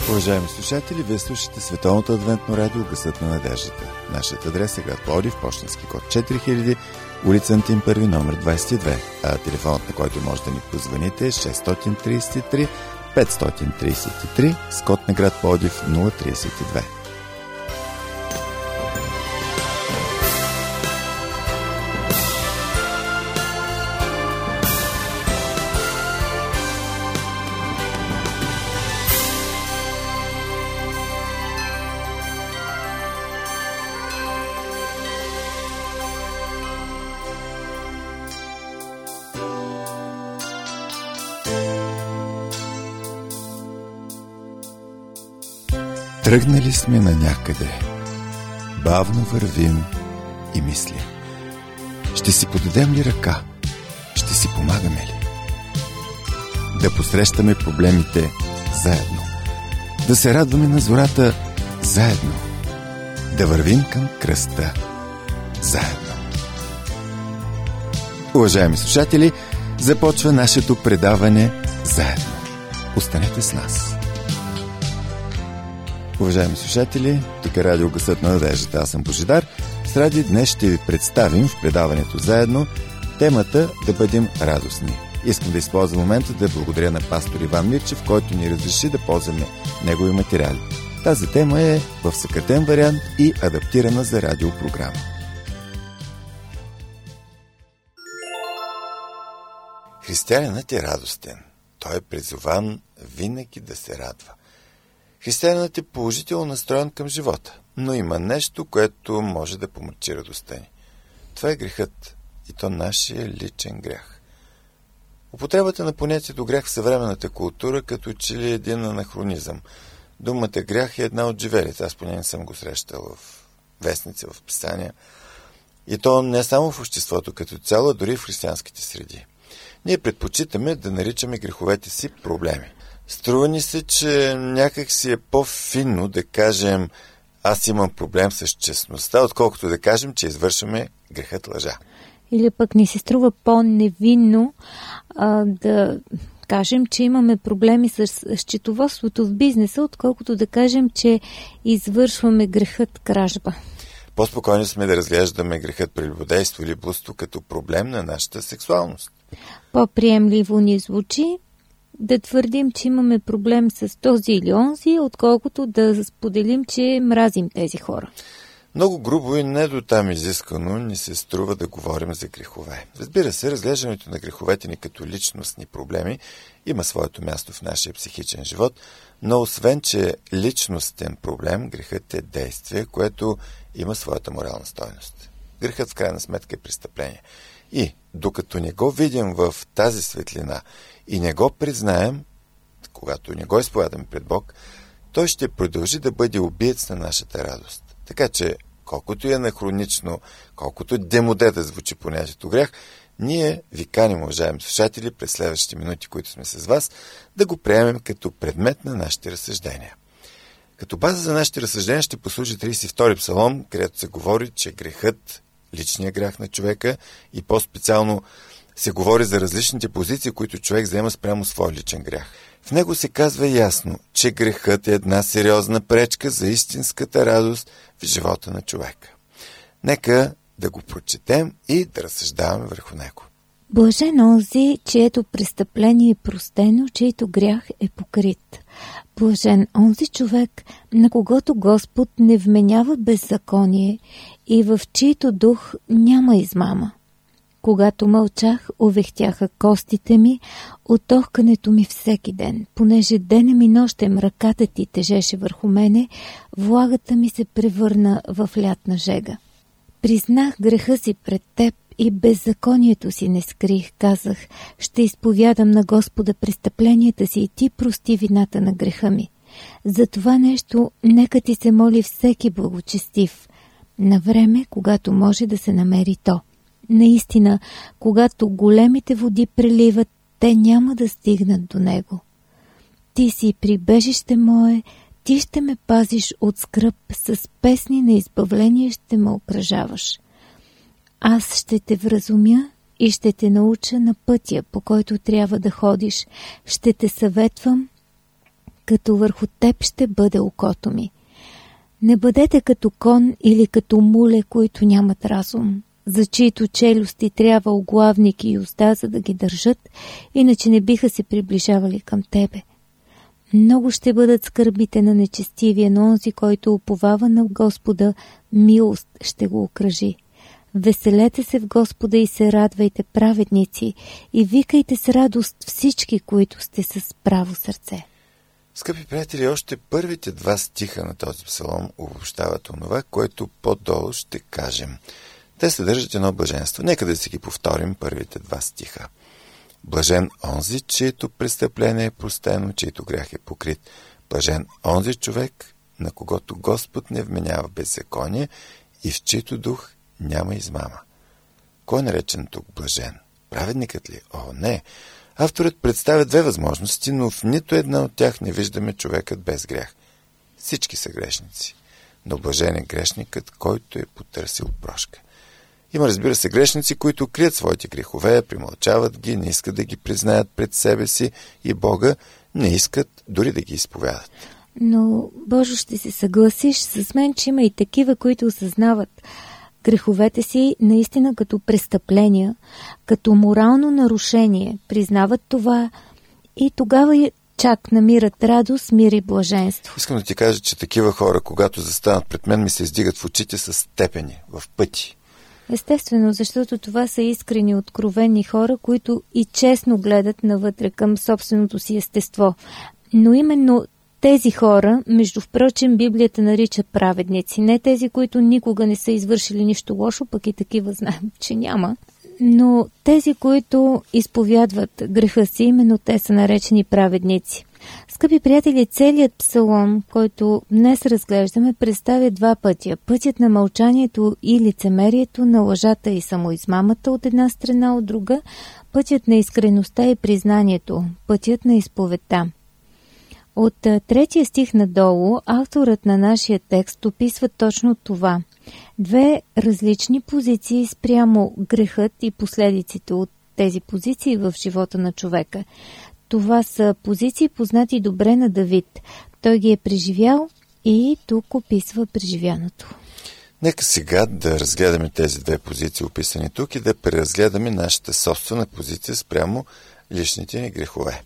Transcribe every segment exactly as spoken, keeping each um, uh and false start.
Уважаеми слушатели, вие слушате Световното адвентно радио Гласът на надеждата. Нашият адрес е град Пловдив, пощенски код четири хиляди, улица Антим първи, номер двадесет и две, а телефонът, на който може да ни позвоните, е шест три три пет три три с код на град Пловдив нула тридесет и две. Тръгнали сме на някъде, бавно вървим и мислим. Ще си подадем ли ръка? Ще си помагаме ли? Да посрещаме проблемите заедно. Да се радваме на зората заедно. Да вървим към кръста заедно. Уважаеми слушатели, започва нашето предаване заедно. Останете с нас. Уважаеми слушатели, тук е радио Гласът на надеждата. Аз съм Божидар. С ради днес ще ви представим в предаването заедно темата да бъдем радостни. Искам да използвам момента да благодаря на пастор Иван Мирчев, който ни разреши да ползваме негови материали. Тази тема е в съкратен вариант и адаптирана за радиопрограма. Християнинът е радостен. Той е призован винаги да се радва. Християнинът е положително настроен към живота, но има нещо, което може да помрачи радостта ни. Това е грехът, и то нашия личен грях. Употребата на понятието грях в съвременната култура като че ли е един анахронизъм. Думата грях е една от живелите, аз поне не съм го срещал в вестници, в писания. И то не само в обществото като цяло, а дори в християнските среди. Ние предпочитаме да наричаме греховете си проблеми. Струва ни се, че някак си е по-финно да кажем аз имам проблем с честността, отколкото да кажем, че извършваме грехът лъжа. Или пък ни се струва по-невинно а, да кажем, че имаме проблеми с счетоводството в бизнеса, отколкото да кажем, че извършваме грехът кражба. По-спокойно сме да разглеждаме грехът прелюбодейство или блудство като проблем на нашата сексуалност. По-приемливо ни звучи да твърдим, че имаме проблем с този или онзи, отколкото да споделим, че мразим тези хора. Много грубо и не до там изискано ни се струва да говорим за грехове. Разбира се, разглеждането на греховете ни като личностни проблеми има своето място в нашия психичен живот, но освен, че личностен проблем, грехът е действие, което има своята морална стойност. Грехът в крайна сметка е престъпление. И докато не го видим в тази светлина и не го признаем, когато не го изповядаме пред Бог, той ще продължи да бъде убиец на нашата радост. Така че, колкото е анахронично, колкото демоде да звучи понятието грях, ние ви каним, уважаеми слушатели, през следващите минути, които сме с вас, да го приемем като предмет на нашите разсъждения. Като база за нашите разсъждения ще послужи тридесет и втори псалом, където се говори, че грехът, личният грях на човека и по-специално се говори за различните позиции, които човек заема спрямо своя личен грях. В него се казва ясно, че грехът е една сериозна пречка за истинската радост в живота на човека. Нека да го прочетем и да разсъждаваме върху него. Блажен онзи, чието престъпление е простено, чието грях е покрит. Блажен онзи човек, на когото Господ не вменява беззаконие и в чието дух няма измама. Когато мълчах, увехтяха костите ми от охкането ми всеки ден. Понеже денем и нощем ръката ти тежеше върху мене, влагата ми се превърна в лятна жега. Признах греха си пред теб и беззаконието си не скрих. Казах, ще изповядам на Господа престъпленията си и ти прости вината на греха ми. За това нещо нека ти се моли всеки благочестив, на време, когато може да се намери то. Наистина, когато големите води преливат, те няма да стигнат до него. Ти си прибежище мое, ти ще ме пазиш от скръб, с песни на избавление ще ме окръжаваш. Аз ще те вразумя и ще те науча на пътя, по който трябва да ходиш. Ще те съветвам, като върху теб ще бъде окото ми. Не бъдете като кон или като муле, които нямат разум, за чието челюсти трябва оглавник и уста, за да ги държат, иначе не биха се приближавали към тебе. Много ще бъдат скърбите на нечестивия, но онзи, който уповава на Господа, милост ще го окръжи. Веселете се в Господа и се радвайте, праведници, и викайте с радост всички, които сте с право сърце. Скъпи приятели, още първите два стиха на този псалом обобщават онова, което по-долу ще кажем. Те съдържат едно блаженство. Нека да си ги повторим първите два стиха. Блажен онзи, чието престъпление е простено, чието грях е покрит. Блажен онзи човек, на когото Господ не вменява беззаконие и в чието дух няма измама. Кой е наречен тук блажен? Праведникът ли? О, не! Авторът представя две възможности, но в нито една от тях не виждаме човекът без грях. Всички са грешници, но блажен е грешникът, който е потърсил прошка. Има, разбира се, грешници, които крият своите грехове, примълчават ги, не искат да ги признаят пред себе си и Бога, не искат дори да ги изповядат. Но, Божо, ще се съгласиш с мен, че има и такива, които осъзнават греховете си наистина като престъпления, като морално нарушение, признават това и тогава чак намират радост, мир и блаженство. Искам да ти кажа, че такива хора, когато застанат пред мен, ми се издигат в очите с степени, в пъти. Естествено, защото това са искрени, откровени хора, които и честно гледат навътре към собственото си естество. Но именно тези хора, между впрочем, Библията нарича праведници. Не тези, които никога не са извършили нищо лошо, пък и такива знаем, че няма. Но тези, които изповядват греха си, именно те са наречени праведници. Скъпи приятели, целият псалом, който днес разглеждаме, представя два пътя. Пътят на мълчанието и лицемерието, на лъжата и самоизмамата от една страна, от друга. Пътят на искреността и признанието. Пътят на изповедта. От третия стих надолу, авторът на нашия текст описва точно това. Две различни позиции спрямо грехът и последиците от тези позиции в живота на човека. Това са позиции познати добре на Давид. Той ги е преживял и тук описва преживяното. Нека сега да разгледаме тези две позиции, описани тук, и да преразгледаме нашата собствена позиция спрямо личните ни грехове.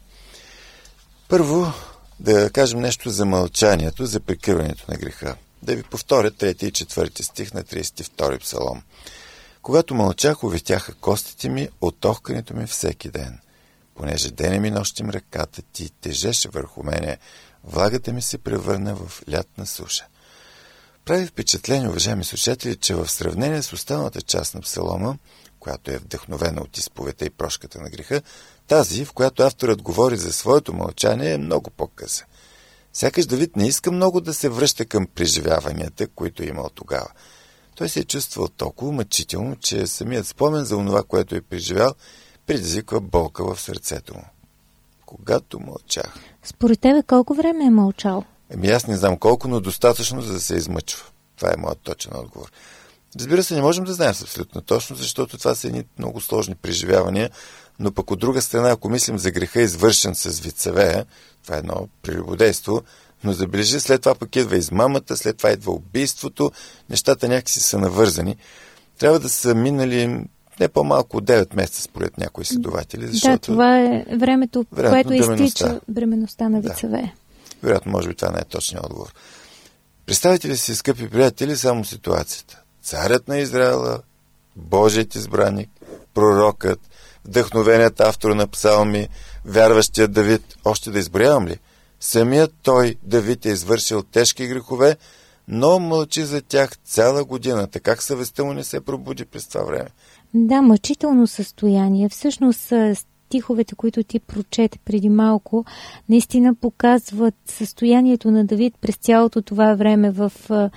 Първо, да кажем нещо за мълчанието, за прикриването на греха. Да ви повторя трети и четвърти стих на тридесет и втори псалом. Когато мълчах, увитяха костите ми от охкането ми всеки ден. Понеже денем и нощем ръката ти тежеше върху мене, влагата ми се превърна в лятна суша. Прави впечатление, уважаеми слушатели, че в сравнение с останалата част на псалома, която е вдъхновена от изповедта и прошката на греха, тази, в която авторът говори за своето мълчание, е много по-къса. Сякаш Давид не иска много да се връща към преживяванията, които е имал тогава. Той се е чувствал толкова мъчително, че самият спомен за онова, което е преживял, предизвиква болка в сърцето му. Когато мълчах. Според тебе колко време е мълчал? Еми аз не знам колко, но достатъчно, за да се измъчва. Това е моят точен отговор. Разбира се, не можем да знаем абсолютно точно, защото това са едни много сложни преживявания, но пък от друга страна, ако мислим за греха, извършен с вицевея, това е едно прелюбодейство, но забележи, след това пък идва измамата, след това идва убийството, нещата някакси са навързани. Трябва да са минали не по-малко от девет месеца, според някои следователи. Защото да, това е времето, което изтича бременността на вицевея. Да. Вероятно, може би това не е точният отговор. Представете ли си, скъпи приятели, само ситуацията? Царят на Израела, Божият избраник, пророкът, вдъхновеният автор на псалми, вярващият Давид, още да изброявам ли? Самият той, Давид, е извършил тежки грехове, но мълчи за тях цяла година. Така как съвестта му не се пробуди през това време? Да, мъчително състояние. Всъщност стиховете, които ти прочете преди малко, наистина показват състоянието на Давид през цялото това време. В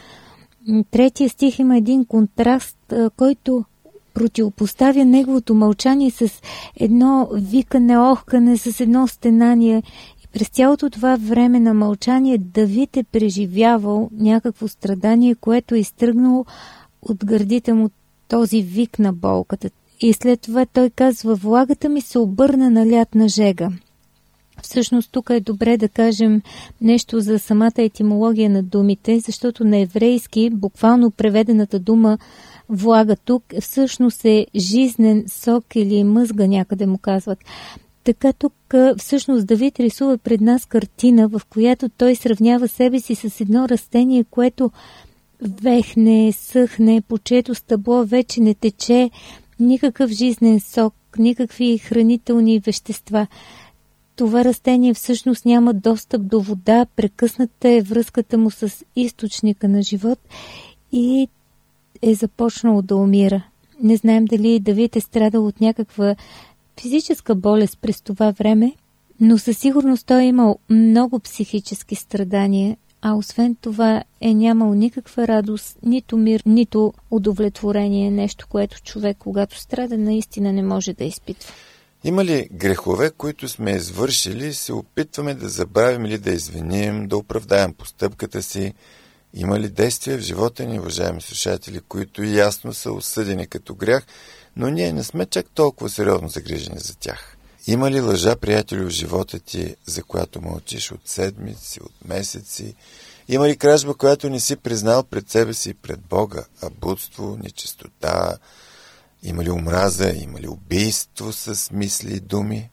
третия стих има един контраст, който противопоставя неговото мълчание с едно викане, охкане, с едно стенание. И през цялото това време на мълчание Давид е преживявал някакво страдание, което е изтръгнало от гърдите му този вик на болката. И след това той казва: влагата ми се обърна на лятна жега. Всъщност тук е добре да кажем нещо за самата етимология на думите, защото на еврейски буквално преведената дума влага тук всъщност е жизнен сок или мъзга, някъде му казват. Така тук всъщност Давид рисува пред нас картина, в която той сравнява себе си с едно растение, което вехне, съхне, по чието стъбло вече не тече никакъв жизнен сок, никакви хранителни вещества. Това растение всъщност няма достъп до вода, прекъсната е връзката му с източника на живот и е започнало да умира. Не знаем дали Давид е страдал от някаква физическа болест през това време, но със сигурност той е имал много психически страдания, а освен това е нямал никаква радост, нито мир, нито удовлетворение, нещо, което човек, когато страда, наистина не може да изпитва. Има ли грехове, които сме извършили и се опитваме да забравим или да извиним, да оправдаем постъпката си? Има ли действия в живота ни, уважаеми слушатели, които ясно са осъдени като грях, но ние не сме чак толкова сериозно загрижени за тях? Има ли лъжа, приятели, в живота ти, за която мълчиш от седмици, от месеци? Има ли кражба, която не си признал пред себе си и пред Бога? Абутство, нечистота? Има ли омраза? Има ли убийство с мисли и думи?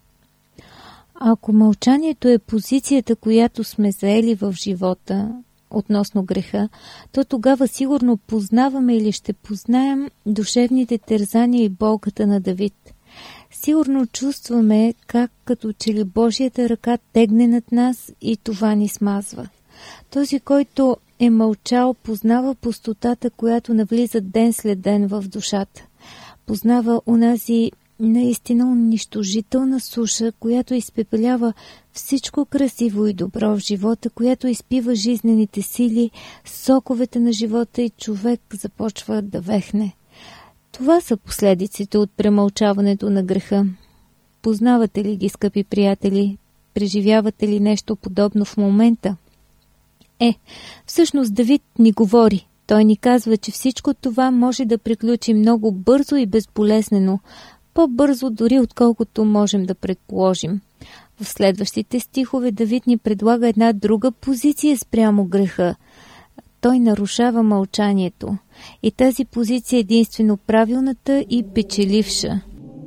Ако мълчанието е позицията, която сме заели в живота относно греха, то тогава сигурно познаваме или ще познаем душевните тързания и болката на Давид. Сигурно чувстваме как като че ли Божията ръка тегне над нас и това ни смазва. Този, който е мълчал, познава пустотата, която навлиза ден след ден в душата. Познава онази наистина унищожителна суша, която изпепелява всичко красиво и добро в живота, която изпива жизнените сили, соковете на живота и човек започва да вехне. Това са последиците от премълчаването на греха. Познавате ли ги, скъпи приятели? Преживявате ли нещо подобно в момента? Е, всъщност Давид ни говори. Той ни казва, че всичко това може да приключи много бързо и безболезнено, по-бързо дори отколкото можем да предположим. В следващите стихове Давид ни предлага една друга позиция спрямо греха. Той нарушава мълчанието. И тази позиция е единствено правилната и печеливша.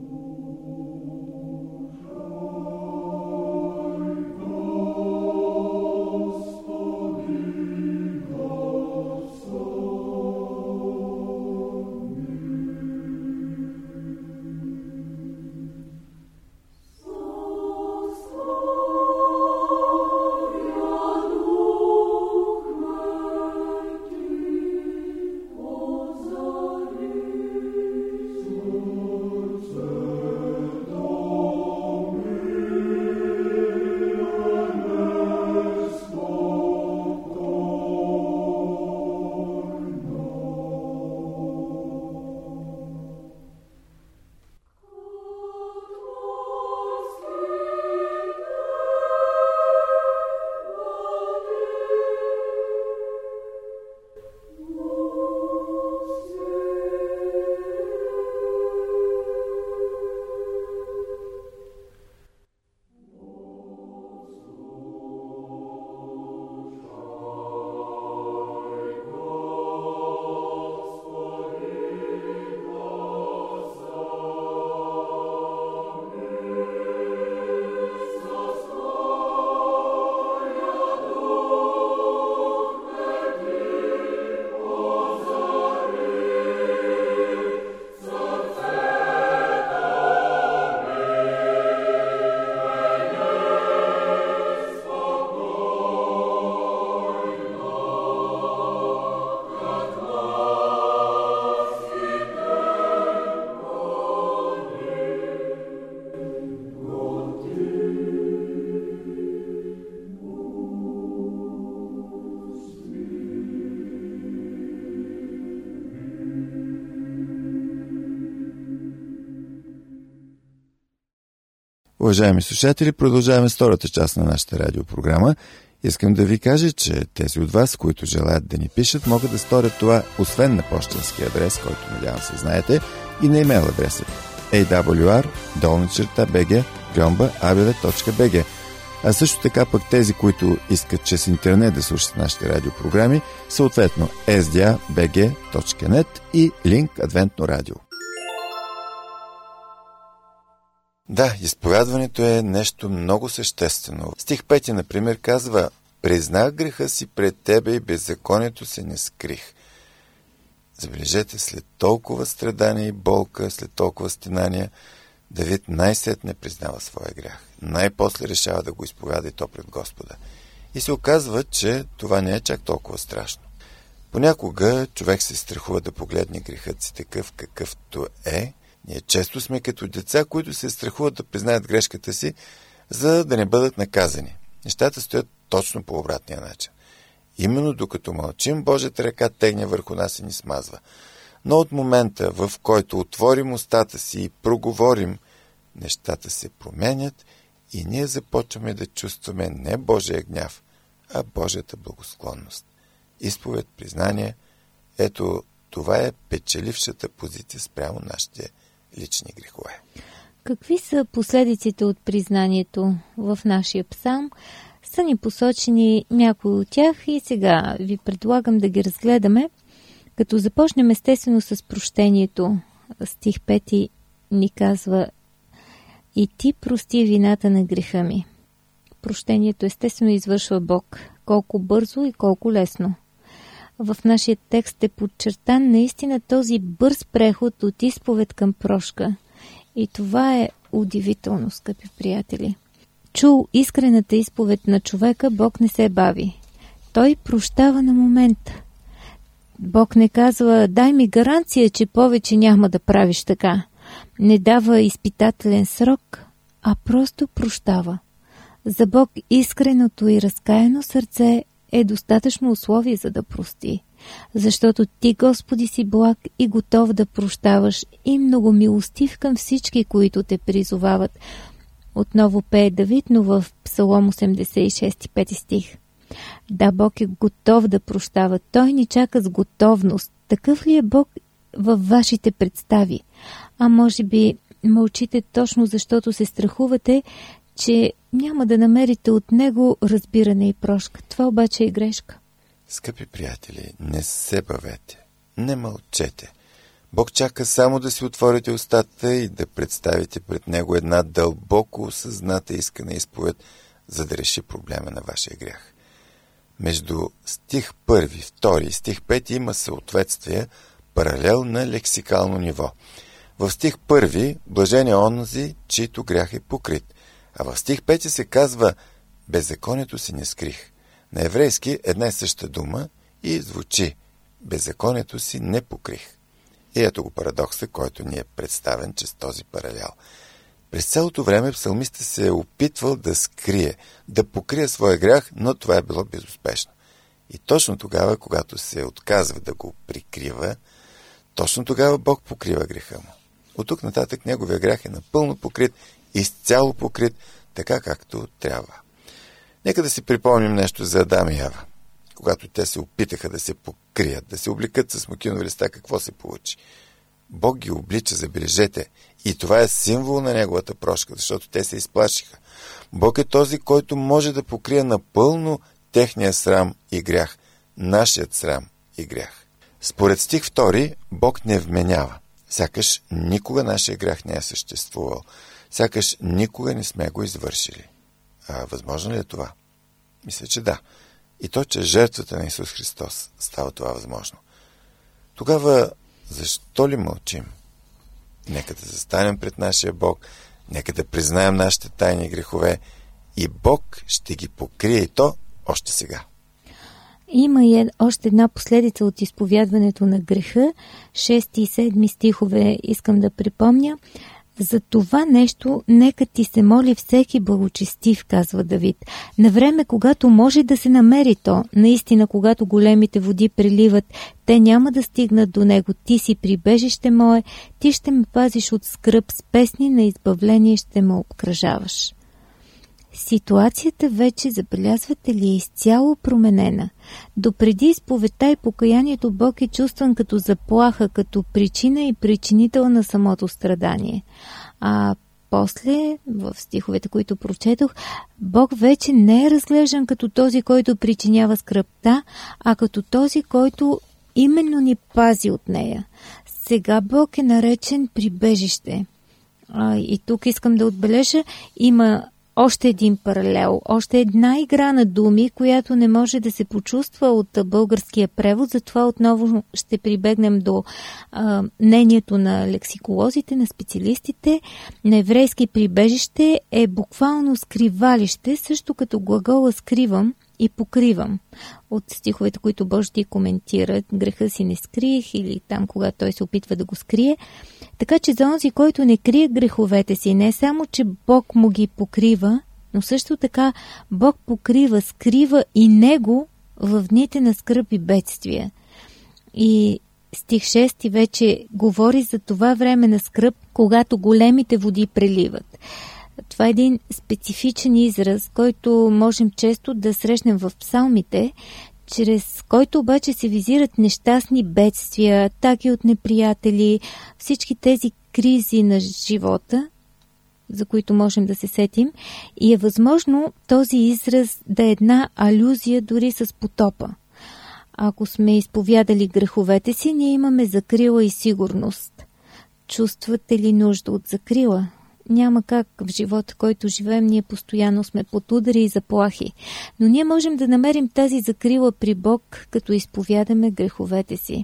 Уважаеми слушатели, продължаваме с втората част на нашата радиопрограма. Искам да ви кажа, че тези от вас, които желаят да ни пишат, могат да сторят това освен на пощенски адрес, който надявам се знаете, и на имейл адреса ей дабъл ю ар долна черта би джи гьомба а бе ве точка би джи. А също така пък тези, които искат чрез интернет да слушат нашите радиопрограми, съответно ес ди ей би джи точка нет и линк Адвентно радио. Да, изповядването е нещо много съществено. Стих пети, например, казва: признах греха си пред тебе и беззаконието се не скрих. Забележете, след толкова страдания и болка, след толкова стенания, Давид най-сетне признава своя грях. Най-после решава да го изповяда и то пред Господа. И се оказва, че това не е чак толкова страшно. Понякога човек се страхува да погледне грехът си такъв, какъвто е. Ние често сме като деца, които се страхуват да признаят грешката си, за да не бъдат наказани. Нещата стоят точно по обратния начин. Именно докато мълчим, Божията ръка тегне върху нас и ни смазва. Но от момента, в който отворим устата си и проговорим, нещата се променят и ние започваме да чувстваме не Божия гняв, а Божията благосклонност. Изповед, признание, ето това е печелившата позиция спрямо нашите лични грехове. Какви са последиците от признанието в нашия псалм? Са ни посочени някои от тях и сега ви предлагам да ги разгледаме, като започнем естествено с прощението. Стих пети ни казва: и ти прости вината на греха ми. Прощението естествено извършва Бог. Колко бързо и колко лесно. В нашия текст е подчертан наистина този бърз преход от изповед към прошка. И това е удивително, скъпи приятели. Чул искрената изповед на човека, Бог не се бави. Той прощава на момента. Бог не казва: дай ми гаранция, че повече няма да правиш така. Не дава изпитателен срок, а просто прощава. За Бог искреното и разкаяно сърце е достатъчно условие за да прости. Защото ти, Господи, си благ и готов да прощаваш и много милостив към всички, които те призовават. Отново пее Давид, но в Псалом осемдесет и шест, пети стих. Да, Бог е готов да прощава. Той ни чака с готовност. Такъв ли е Бог във вашите представи? А може би мълчите точно защото се страхувате, че няма да намерите от него разбиране и прошка. Това обаче е грешка. Скъпи приятели, не се бавете, не мълчете. Бог чака само да си отворите устата и да представите пред него една дълбоко осъзната искана изповед, за да реши проблема на вашия грях. Между стих първи, втори и стих пети има съответствие, паралел на лексикално ниво. В стих първи блажен е онзи, чийто грях е покрит, а в стих пети се казва беззаконието си не скрих. На еврейски една и съща дума и звучи беззаконието си не покрих. И ето го парадокса, който ни е представен чрез този паралел. През цялото време псалмистът се е опитвал да скрие, да покрие своя грях, но това е било безуспешно. И точно тогава, когато се отказва да го прикрива, точно тогава Бог покрива греха му. От тук нататък неговия грях е напълно покрит, изцяло покрит, така както трябва. Нека да си припомним нещо за Адам и Ева. Когато те се опитаха да се покрият, да се обликат с смокинови листа, какво се получи? Бог ги облича, забележете, и това е символ на неговата прошка, защото те се изплашиха. Бог е този, който може да покрие напълно техния срам и грях, нашият срам и грях. Според стих втори, Бог не вменява. Сякаш никога нашия грях не е съществувал. Сякаш никога не сме го извършили. А възможно ли е това? Мисля, че да. И то, че жертвата на Исус Христос става това възможно. Тогава защо ли мълчим? Нека да застанем пред нашия Бог, нека да признаем нашите тайни грехове и Бог ще ги покрие и то още сега. Има и още една последица от изповядването на греха. Шести и седми стихове искам да припомня. За това нещо нека ти се моли всеки благочестив, казва Давид. На време, когато може да се намери то, наистина, когато големите води приливат, те няма да стигнат до него. Ти си прибежище мое, ти ще ме пазиш от скръб, с песни на избавление ще ме обкръжаваш. Ситуацията вече, забелязвате ли, е изцяло променена. Допреди изповедта и покаянието Бог е чувстван като заплаха, като причина и причинител на самото страдание. А после, в стиховете, които прочетох, Бог вече не е разглеждан като този, който причинява скръбта, а като този, който именно ни пази от нея. Сега Бог е наречен прибежище. А, и тук искам да отбележа, има още един паралел, още една игра на думи, която не може да се почувства от българския превод, затова отново ще прибегнем до а, мнението на лексиколозите, на специалистите. На еврейски прибежище е буквално скривалище, също като глагола скривам и покривам. От стиховете, които Божи коментират, греха си не скриех, или там, когато той се опитва да го скрие. Така че за онзи, който не крие греховете си, не само, че Бог му ги покрива, но също така Бог покрива, скрива и него в дните на скръб и бедствия. И стих шести вече говори за това време на скръб, когато големите води преливат. Това е един специфичен израз, който можем често да срещнем в псалмите, чрез който обаче се визират нещастни бедствия, атаки от неприятели, всички тези кризи на живота, за които можем да се сетим, и е възможно този израз да е една алюзия дори с потопа. Ако сме изповядали греховете си, ние имаме закрила и сигурност. Чувствате ли нужда от закрила? Няма как в живота, който живеем, ние постоянно сме под удари и заплахи. Но ние можем да намерим тази закрила при Бог, като изповядаме греховете си.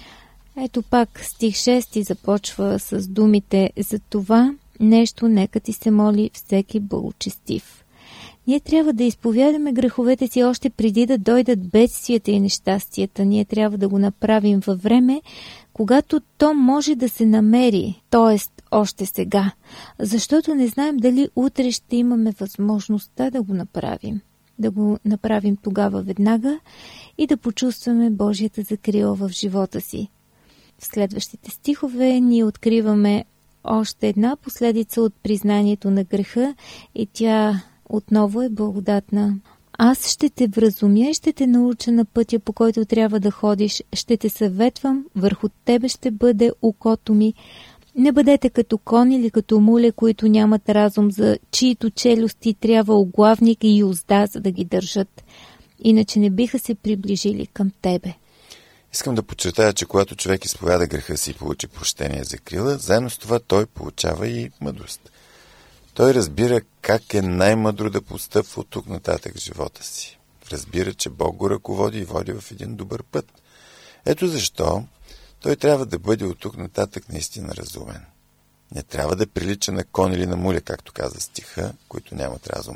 Ето пак стих шести започва с думите: за това нещо нека ти се моли всеки благочестив. Ние трябва да изповядаме греховете си още преди да дойдат бедствията и нещастията. Ние трябва да го направим във време, когато то може да се намери, т.е. още сега, защото не знаем дали утре ще имаме възможността да го направим. Да го направим тогава веднага и да почувстваме Божията закрила в живота си. В следващите стихове ние откриваме още една последица от признанието на греха и тя отново е благодатна. Аз ще те вразумя и ще те науча на пътя, по който трябва да ходиш. Ще те съветвам, върху тебе ще бъде окото ми. Не бъдете като кон или като муле, които нямат разум, за чието челюсти трябва оглавник и узда, за да ги държат. Иначе не биха се приближили към тебе. Искам да подчертая, че когато човек изповяда греха си и получи прощение за крила, заедно с това той получава и мъдрост. Той разбира как е най-мъдро да постъпва от тук нататък в живота си. Разбира, че Бог го ръководи и води в един добър път. Ето защо той трябва да бъде от тук нататък наистина разумен. Не трябва да прилича на кон или на муля, както каза стиха, които нямат разум.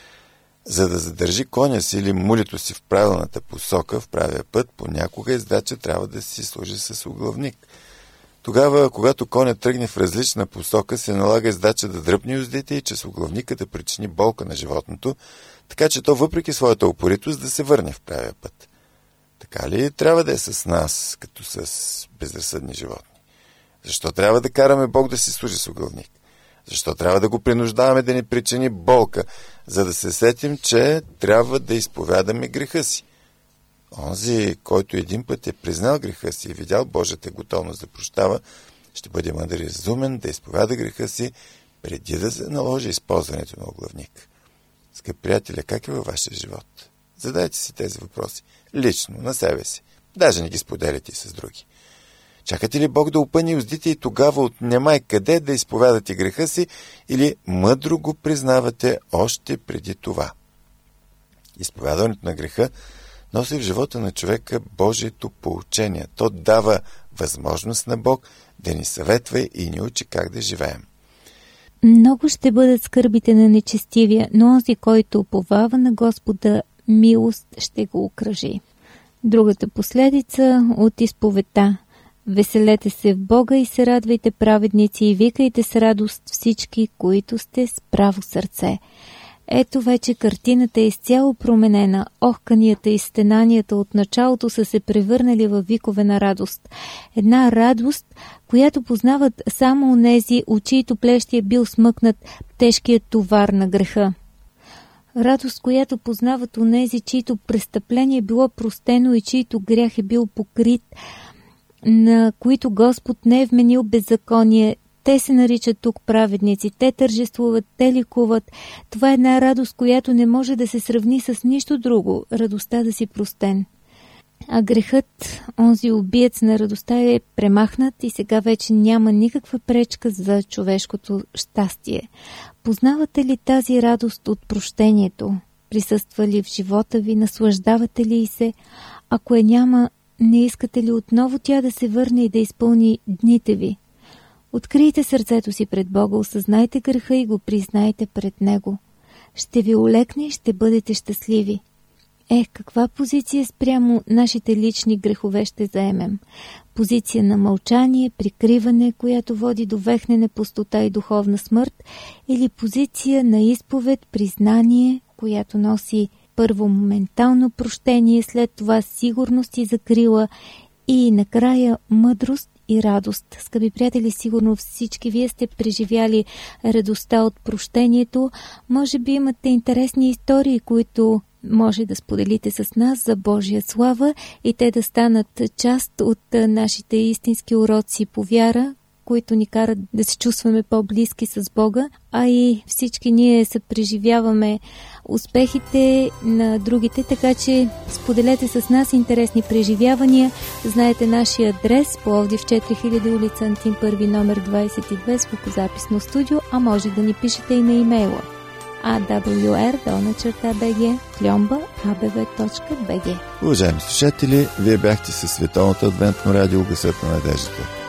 За да задържи коня си или мулето си в правилната посока, в правия път, понякога издача трябва да си служи с оглавник. Тогава, когато коня тръгне в различна посока, се налага издача да дръпне уздите и чрез оглавника да причини болка на животното, така че то въпреки своята упоритост да се върне в правия път. Така ли трябва да е с нас, като с безразсъдни животни? Защо трябва да караме Бог да си служи с оглавник? Защо трябва да го принуждаваме да ни причини болка, за да се сетим, че трябва да изповядаме греха си? Онзи, който един път е признал греха си и видял Божията готовност да прощава, ще бъде мъдър и разумен да изповяда греха си, преди да се наложи използването на оглавник. Скъпи приятели, как е във вашия живот? Задайте си тези въпроси. Лично, на себе си. Даже не ги споделяте и с други. Чакате ли Бог да опъни уздите и тогава от немай къде да изповядате греха си, или мъдро го признавате още преди това? Изповядването на греха носи в живота на човека Божието поучение. То дава възможност на Бог да ни съветва и ни учи как да живеем. Много ще бъдат скърбите на нечестивия, но онзи, който уповава на Господа, милост ще го окръжи. Другата последица от изповедта: веселете се в Бога и се радвайте, праведници, и викайте с радост всички, които сте с право сърце. Ето вече картината е изцяло променена. Охканията и стенанията от началото са се превърнали в викове на радост. Една радост, която познават само онези, от чието плещи е бил смъкнат тежкият товар на греха. Радост, която познават онези, чието престъпление е било простено и чието грях е бил покрит, на които Господ не е вменил беззаконие. Те се наричат тук праведници, те тържествуват, те ликуват. Това е една радост, която не може да се сравни с нищо друго, радостта да си простен. А грехът, онзи убиец на радостта, е премахнат и сега вече няма никаква пречка за човешкото щастие. Познавате ли тази радост от прощението? Присъства ли в живота ви? Наслаждавате ли се? Ако я няма, не искате ли отново тя да се върне и да изпълни дните ви? Открийте сърцето си пред Бога, осъзнайте греха и го признайте пред Него. Ще ви олекне и ще бъдете щастливи. Ех, каква позиция спрямо нашите лични грехове ще заемем? Позиция на мълчание, прикриване, която води до вехнене, пустота и духовна смърт, или позиция на изповед, признание, която носи първо моментално прощение, след това сигурност и закрила и накрая мъдрост и радост. Скъпи приятели, сигурно всички вие сте преживяли радостта от прощението. Може би имате интересни истории, които може да споделите с нас за Божия слава и те да станат част от нашите истински уроци по вяра, които ни карат да се чувстваме по-близки с Бога, а и всички ние се преживяваме успехите на другите, така че споделете с нас интересни преживявания. Знаете нашия адрес: Пловдив четири хиляди, улица Антим първи, номер двадесет и две, звукозаписно студио, а може да ни пишете и на имейла а дабъл ю ар долна черта би джи кльомба а б в точка би джи. Уважаеми слушатели, вие бяхте със Световното адвентно радио Гласът на надеждата.